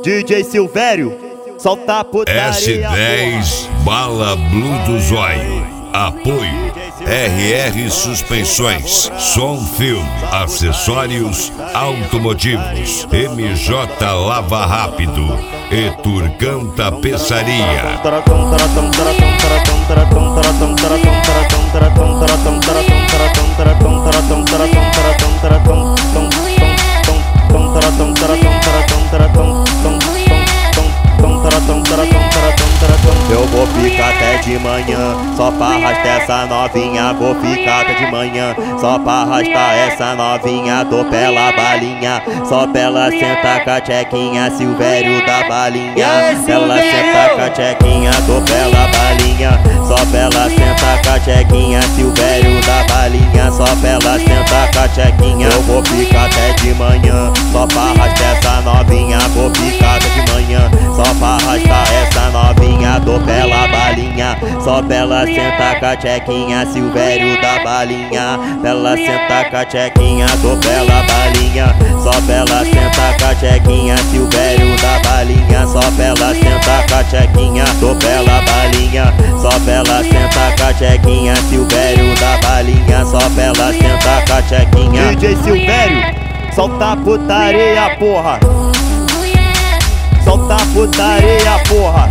DJ Silvério, solta a putaria. S10 Bala Blue do Zóio. Apoio RR Suspensões, Som Film, acessórios automotivos, MJ Lava Rápido e Turcão Tapeçaria. Eu vou ficar até de manhã, só pra arrastar essa novinha. Vou ficar até de manhã, só pra arrastar essa novinha. Tô pela balinha, só pra ela sentar com a tchequinha. Silvério da balinha, ela senta com a tchequinha. Tô pela balinha, só pra ela sentar com a tchequinha. Silvério da balinha, só pra ela sentar com a tchequinha. Eu vou ficar até de manhã, só pra arrastar essa novinha. Vou ficar até de manhã, só pra arrastar essa novinha. Tô pela balinha, só pra ela sentar com a tchequinha. Silvério da balinha, pra ela sentar com a tchequinha. Tô pela balinha, só pra ela sentar com a tchequinha. Silvério da balinha, só pra ela sentar com a tchequinha. Tô pela balinha, só pra ela sentar com a tchequinha. Silvério da balinha, só pra ela sentar com a tchequinha. DJ Silvério, solta a putaria, porra. Solta a putaria, porra.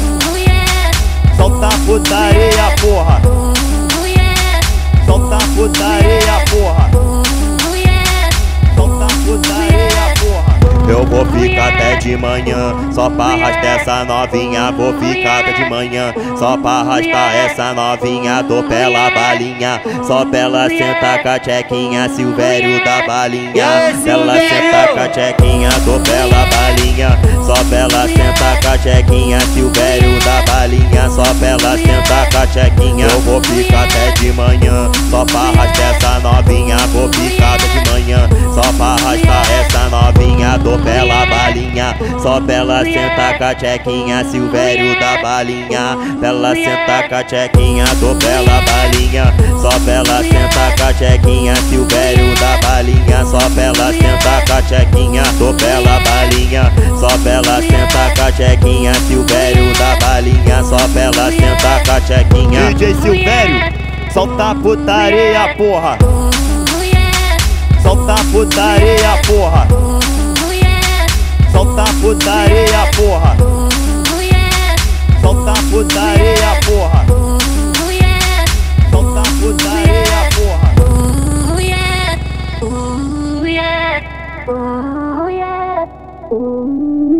Solta a putaria, porra. Solta a putaria, porra. Solta a putaria, porra. Eu vou ficar até de manhã, só pra arrastar essa novinha. Vou ficar até de manhã, só pra arrastar essa novinha. Tô pela balinha, só pra ela sentar com a tchequinha. Silvério da balinha, ela senta com a tchequinha. Tô pela balinha, só pra ela sentar com a tchequinha. Silvério da balinha, só pra ela sentar com a tchequinha. Eu vou ficar até de manhã, só pra arrastar essa novinha. Vou ficar até de manhã, só pra arrastar essa novinha. Tô pela balinha, só pra ela sentar com a tchequinha. Silvério da balinha, pra ela sentar com a tchequinha. Tô pela balinha, só pra ela sentar com a tchequinha. Silvério da balinha, só pra ela sentar com a tchequinha. Tô pela balinha, só pra ela sentar com a tchequinha. Silvério da balinha, só pra ela sentar com a tchequinha. DJ Silvério, solta a putaria, porra. Solta a putaria, porra. Solta a putaria, porra. Solta a putaria, porra. Solta a putaria, porra. Ooh yeah, ooh yeah, ooh yeah, ooh.